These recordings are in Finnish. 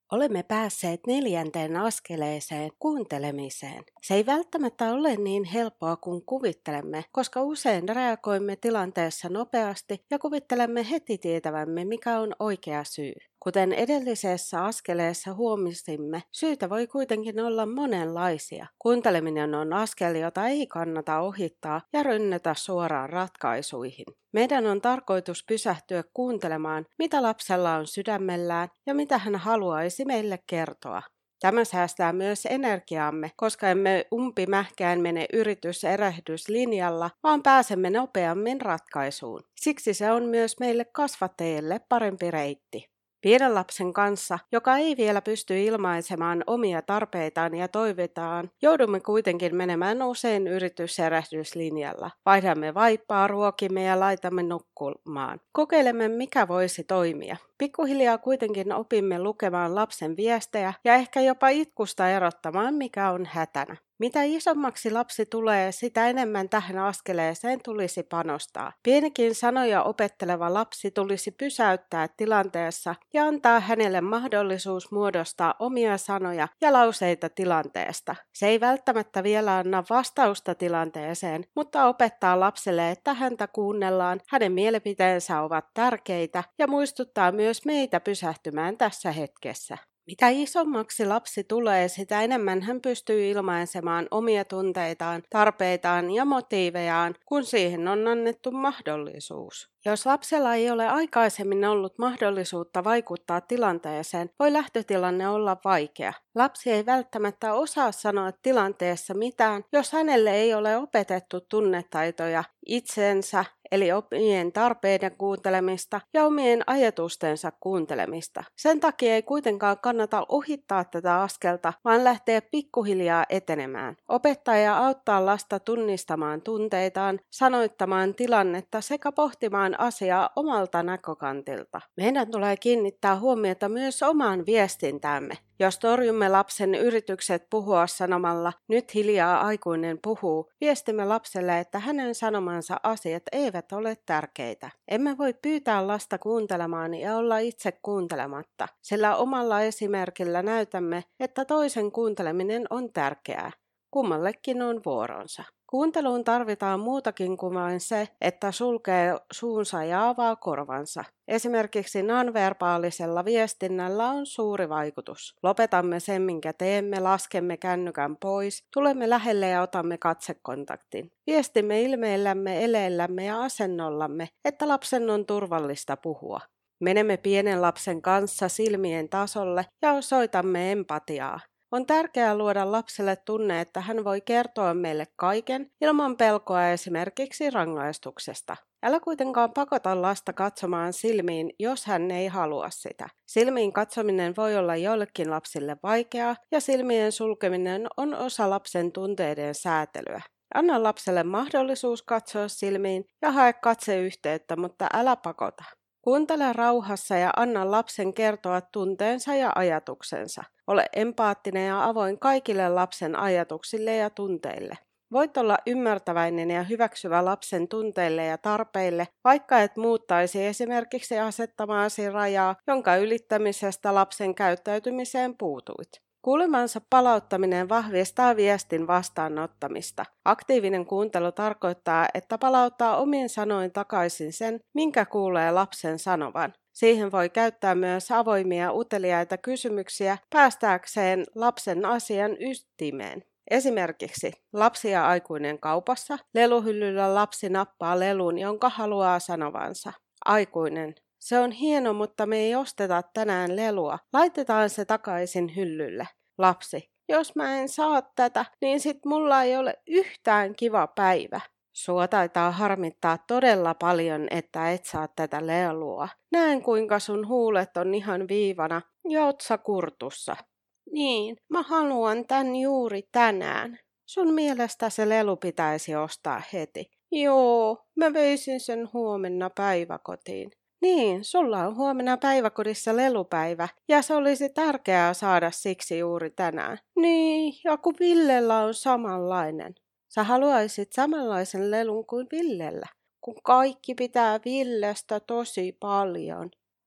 Olemme päässeet 4. askeleeseen, kuuntelemiseen. Se ei välttämättä ole niin helppoa kuin kuvittelemme, koska usein reagoimme tilanteessa nopeasti ja kuvittelemme heti tietävämme, mikä on oikea syy. Kuten edellisessä askeleessa huomisimme, syitä voi kuitenkin olla monenlaisia. Kuunteleminen on askel, jota ei kannata ohittaa ja rynnätä suoraan ratkaisuihin. Meidän on tarkoitus pysähtyä kuuntelemaan, mitä lapsella on sydämellään ja mitä hän haluaisi meille kertoa. Tämä säästää myös energiaamme, koska emme umpimähkään mene yritys-erehdyslinjalla, vaan pääsemme nopeammin ratkaisuun. Siksi se on myös meille kasvattajille parempi reitti. Pienen lapsen kanssa, joka ei vielä pysty ilmaisemaan omia tarpeitaan ja toiveitaan, joudumme kuitenkin menemään usein yrityserehdyslinjalla. Vaihdamme vaippaa, ruokimme ja laitamme nukkumaan. Kokeilemme, mikä voisi toimia. Pikkuhiljaa kuitenkin opimme lukemaan lapsen viestejä ja ehkä jopa itkusta erottamaan, mikä on hätänä. Mitä isommaksi lapsi tulee, sitä enemmän tähän askeleeseen tulisi panostaa. Pienikin sanoja opetteleva lapsi tulisi pysäyttää tilanteessa ja antaa hänelle mahdollisuus muodostaa omia sanoja ja lauseita tilanteesta. Se ei välttämättä vielä anna vastausta tilanteeseen, mutta opettaa lapselle, että häntä kuunnellaan, hänen mielipiteensä ovat tärkeitä ja muistuttaa myös meitä pysähtymään tässä hetkessä. Mitä isommaksi lapsi tulee, sitä enemmän hän pystyy ilmaisemaan omia tunteitaan, tarpeitaan ja motiivejaan, kun siihen on annettu mahdollisuus. Jos lapsella ei ole aikaisemmin ollut mahdollisuutta vaikuttaa tilanteeseen, voi lähtötilanne olla vaikea. Lapsi ei välttämättä osaa sanoa tilanteessa mitään, jos hänelle ei ole opetettu tunnetaitoja itsensä, eli omien tarpeiden kuuntelemista ja omien ajatustensa kuuntelemista. Sen takia ei kuitenkaan kannata ohittaa tätä askelta, vaan lähteä pikkuhiljaa etenemään. Opettaja auttaa lasta tunnistamaan tunteitaan, sanoittamaan tilannetta sekä pohtimaan asiaa omalta näkökantilta. Meidän tulee kiinnittää huomiota myös omaan viestintäämme. Jos torjumme lapsen yritykset puhua sanomalla, nyt hiljaa aikuinen puhuu, viestimme lapselle, että hänen sanomansa asiat eivät ole tärkeitä. Emme voi pyytää lasta kuuntelemaan ja olla itse kuuntelematta, sillä omalla esimerkillä näytämme, että toisen kuunteleminen on tärkeää. Kummallekin on vuoronsa. Kuunteluun tarvitaan muutakin kuin vain se, että sulkee suunsa ja avaa korvansa. Esimerkiksi nonverbaalisella viestinnällä on suuri vaikutus. Lopetamme sen, minkä teemme, laskemme kännykän pois, tulemme lähelle ja otamme katsekontaktin. Viestimme ilmeillämme, eleillämme ja asennollamme, että lapsen on turvallista puhua. Menemme pienen lapsen kanssa silmien tasolle ja osoitamme empatiaa. On tärkeää luoda lapselle tunne, että hän voi kertoa meille kaiken ilman pelkoa esimerkiksi rangaistuksesta. Älä kuitenkaan pakota lasta katsomaan silmiin, jos hän ei halua sitä. Silmiin katsominen voi olla joillekin lapsille vaikeaa ja silmien sulkeminen on osa lapsen tunteiden säätelyä. Anna lapselle mahdollisuus katsoa silmiin ja hae katseyhteyttä, mutta älä pakota. Kuuntele rauhassa ja anna lapsen kertoa tunteensa ja ajatuksensa. Ole empaattinen ja avoin kaikille lapsen ajatuksille ja tunteille. Voit olla ymmärtäväinen ja hyväksyvä lapsen tunteille ja tarpeille, vaikka et muuttaisi esimerkiksi asettamaasi rajaa, jonka ylittämisestä lapsen käyttäytymiseen puutuit. Kuulemansa palauttaminen vahvistaa viestin vastaanottamista. Aktiivinen kuuntelu tarkoittaa, että palauttaa omin sanoin takaisin sen, minkä kuulee lapsen sanovan. Siihen voi käyttää myös avoimia uteliaita kysymyksiä päästääkseen lapsen asian ytimeen. Esimerkiksi lapsi ja aikuinen kaupassa, leluhyllyllä lapsi nappaa lelun, jonka haluaa sanovansa. Aikuinen. Se on hieno, mutta me ei osteta tänään lelua. Laitetaan se takaisin hyllylle. Lapsi. Jos mä en saa tätä, niin sit mulla ei ole yhtään kiva päivä. Sua taitaa harmittaa todella paljon, että et saa tätä lelua. Näen kuinka sun huulet on ihan viivana ja otsa kurtussa. Niin, mä haluan tän juuri tänään. Sun mielestä se lelu pitäisi ostaa heti. Joo, mä veisin sen huomenna päiväkotiin. Niin, sulla on huomenna päiväkodissa lelupäivä ja se olisi tärkeää saada siksi juuri tänään. Niin, ja kun Villellä on samanlainen. Sä haluaisit samanlaisen lelun kuin Villellä, kun kaikki pitää Villestä tosi paljon.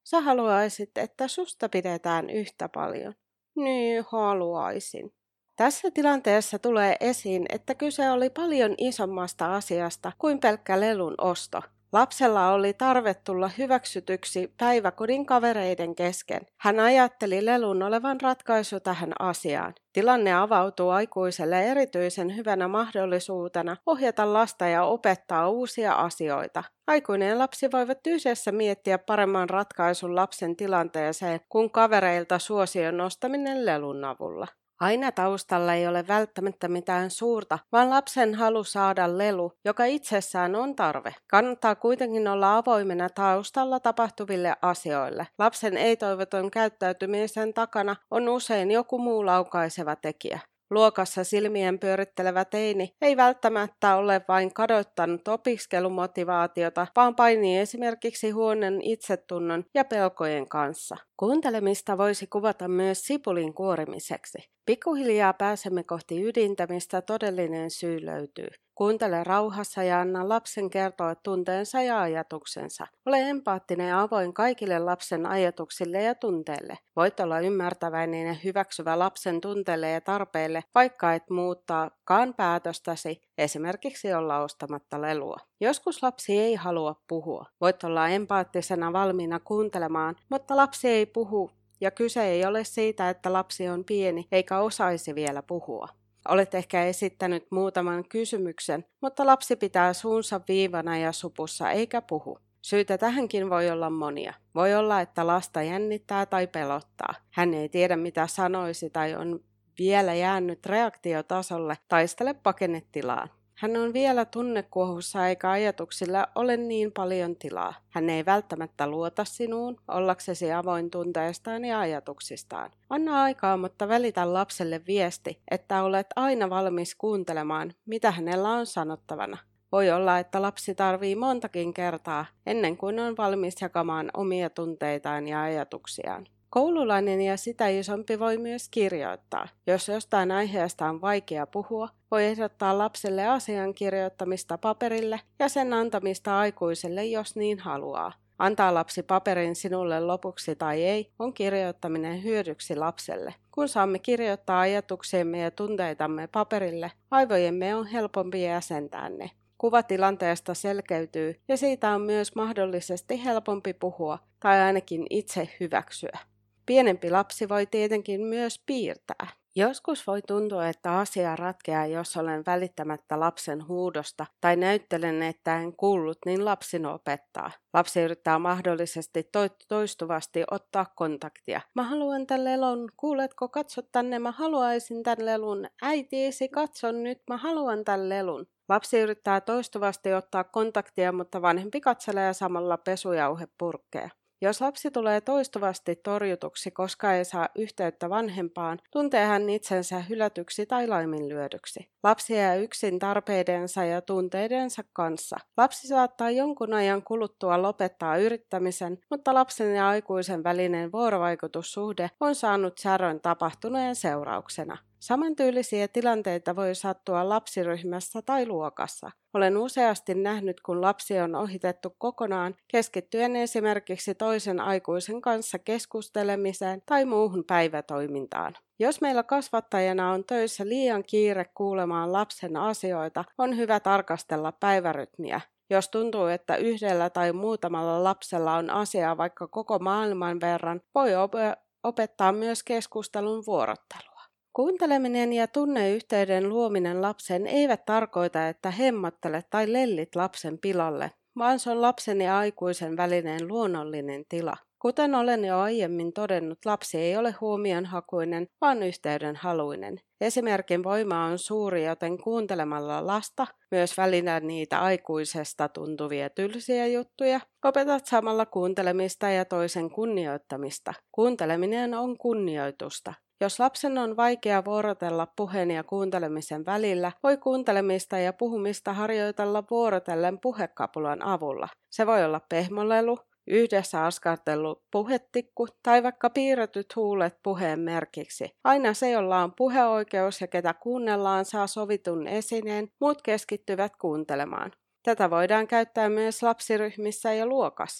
Sä haluaisit, että susta pidetään yhtä paljon. Niin, haluaisin. Tässä tilanteessa tulee esiin, että kyse oli paljon isommasta asiasta kuin pelkkä lelun osto. Lapsella oli tarve tulla hyväksytyksi päiväkodin kavereiden kesken. Hän ajatteli lelun olevan ratkaisu tähän asiaan. Tilanne avautuu aikuiselle erityisen hyvänä mahdollisuutena ohjata lasta ja opettaa uusia asioita. Aikuinen ja lapsi voivat yhdessä miettiä paremman ratkaisun lapsen tilanteeseen kuin kavereilta suosion nostaminen lelun avulla. Aina taustalla ei ole välttämättä mitään suurta, vaan lapsen halu saada lelu, joka itsessään on tarve. Kannattaa kuitenkin olla avoimena taustalla tapahtuville asioille. Lapsen ei-toivoton käyttäytymisen takana on usein joku muu laukaiseva tekijä. Luokassa silmien pyörittelevä teini ei välttämättä ole vain kadottanut opiskelumotivaatiota, vaan painii esimerkiksi huonon itsetunnon ja pelkojen kanssa. Kuuntelemista voisi kuvata myös sipulin kuorimiseksi. Pikkuhiljaa pääsemme kohti ydintä, mistä todellinen syy löytyy. Kuuntele rauhassa ja anna lapsen kertoa tunteensa ja ajatuksensa. Ole empaattinen ja avoin kaikille lapsen ajatuksille ja tunteille. Voit olla ymmärtäväinen ja hyväksyvä lapsen tunteille ja tarpeille, vaikka et muuttaakaan päätöstäsi, esimerkiksi olla ostamatta lelua. Joskus lapsi ei halua puhua. Voit olla empaattisena valmiina kuuntelemaan, mutta lapsi ei puhu. Ja kyse ei ole siitä, että lapsi on pieni eikä osaisi vielä puhua. Olet ehkä esittänyt muutaman kysymyksen, mutta lapsi pitää suunsa viivana ja supussa eikä puhu. Syitä tähänkin voi olla monia. Voi olla, että lasta jännittää tai pelottaa. Hän ei tiedä mitä sanoisi tai on vielä jäänyt reaktiotasolle taistele pakennetilaan. Hän on vielä tunnekuohussa eikä ajatuksilla ole niin paljon tilaa. Hän ei välttämättä luota sinuun, ollaksesi avoin tunteistaan ja ajatuksistaan. Anna aikaa, mutta välitä lapselle viesti, että olet aina valmis kuuntelemaan, mitä hänellä on sanottavana. Voi olla, että lapsi tarvitsee montakin kertaa ennen kuin on valmis jakamaan omia tunteitaan ja ajatuksiaan. Koululainen ja sitä isompi voi myös kirjoittaa. Jos jostain aiheesta on vaikea puhua, voi ehdottaa lapselle asian kirjoittamista paperille ja sen antamista aikuiselle, jos niin haluaa. Antaa lapsi paperin sinulle lopuksi tai ei, on kirjoittaminen hyödyksi lapselle. Kun saamme kirjoittaa ajatuksiemme ja tunteitamme paperille, aivojemme on helpompi jäsentää ne. Kuva tilanteesta selkeytyy ja siitä on myös mahdollisesti helpompi puhua tai ainakin itse hyväksyä. Pienempi lapsi voi tietenkin myös piirtää. Joskus voi tuntua, että asia ratkeaa, jos olen välittämättä lapsen huudosta tai näyttelen, että en kuullut, niin lapsi opettaa. Lapsi yrittää mahdollisesti toistuvasti ottaa kontaktia. Mä haluan tän lelun, kuuletko, katso tänne, mä haluaisin tän lelun. Äitiisi, katso nyt, mä haluan tän lelun. Lapsi yrittää toistuvasti ottaa kontaktia, mutta vanhempi katselee samalla pesujauhepurkkeja. Jos lapsi tulee toistuvasti torjutuksi, koska ei saa yhteyttä vanhempaan, tuntee hän itsensä hylätyksi tai laiminlyödyksi. Lapsi jää yksin tarpeidensa ja tunteidensa kanssa. Lapsi saattaa jonkun ajan kuluttua lopettaa yrittämisen, mutta lapsen ja aikuisen välinen vuorovaikutussuhde on saanut särön tapahtuneen seurauksena. Samantyylisiä tilanteita voi sattua lapsiryhmässä tai luokassa. Olen useasti nähnyt, kun lapsi on ohitettu kokonaan keskittyen esimerkiksi toisen aikuisen kanssa keskustelemiseen tai muuhun päivätoimintaan. Jos meillä kasvattajana on töissä liian kiire kuulemaan lapsen asioita, on hyvä tarkastella päivärytmiä. Jos tuntuu, että yhdellä tai muutamalla lapsella on asiaa vaikka koko maailman verran, voi opettaa myös keskustelun vuorottelua. Kuunteleminen ja tunneyhteyden luominen lapsen eivät tarkoita, että hemmottelet tai lellit lapsen pilalle, vaan se on lapsen ja aikuisen välinen luonnollinen tila. Kuten olen jo aiemmin todennut, lapsi ei ole huomionhakuinen, vaan yhteydenhaluinen. Esimerkin voima on suuri, joten kuuntelemalla lasta, myös välillä niitä aikuisesta tuntuvia tylsiä juttuja, opetat samalla kuuntelemista ja toisen kunnioittamista. Kuunteleminen on kunnioitusta. Jos lapsen on vaikea vuorotella puheen ja kuuntelemisen välillä, voi kuuntelemista ja puhumista harjoitella vuorotellen puhekapulan avulla. Se voi olla pehmolelu, yhdessä askartellut puhetikku tai vaikka piirretyt huulet puheen merkiksi. Aina se, jolla on puheoikeus ja ketä kuunnellaan, saa sovitun esineen, muut keskittyvät kuuntelemaan. Tätä voidaan käyttää myös lapsiryhmissä ja luokassa.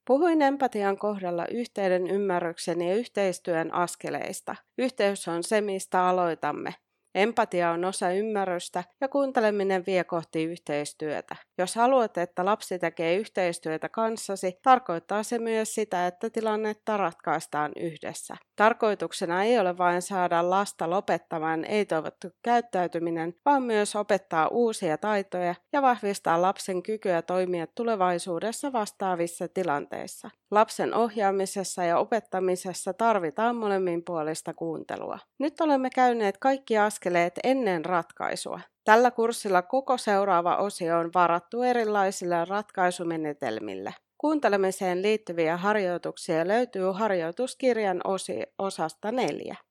Puhuin empatian kohdalla yhteyden ymmärryksen ja yhteistyön askeleista. Yhteys on se, mistä aloitamme. Empatia on osa ymmärrystä ja kuunteleminen vie kohti yhteistyötä. Jos haluat, että lapsi tekee yhteistyötä kanssasi, tarkoittaa se myös sitä, että tilannetta ratkaistaan yhdessä. Tarkoituksena ei ole vain saada lasta lopettamaan ei-toivottu käyttäytyminen, vaan myös opettaa uusia taitoja ja vahvistaa lapsen kykyä toimia tulevaisuudessa vastaavissa tilanteissa. Lapsen ohjaamisessa ja opettamisessa tarvitaan molemminpuolista kuuntelua. Nyt olemme käyneet kaikki askeleet ennen ratkaisua. Tällä kurssilla koko seuraava osio on varattu erilaisille ratkaisumenetelmille. Kuuntelemiseen liittyviä harjoituksia löytyy harjoituskirjan osasta 4.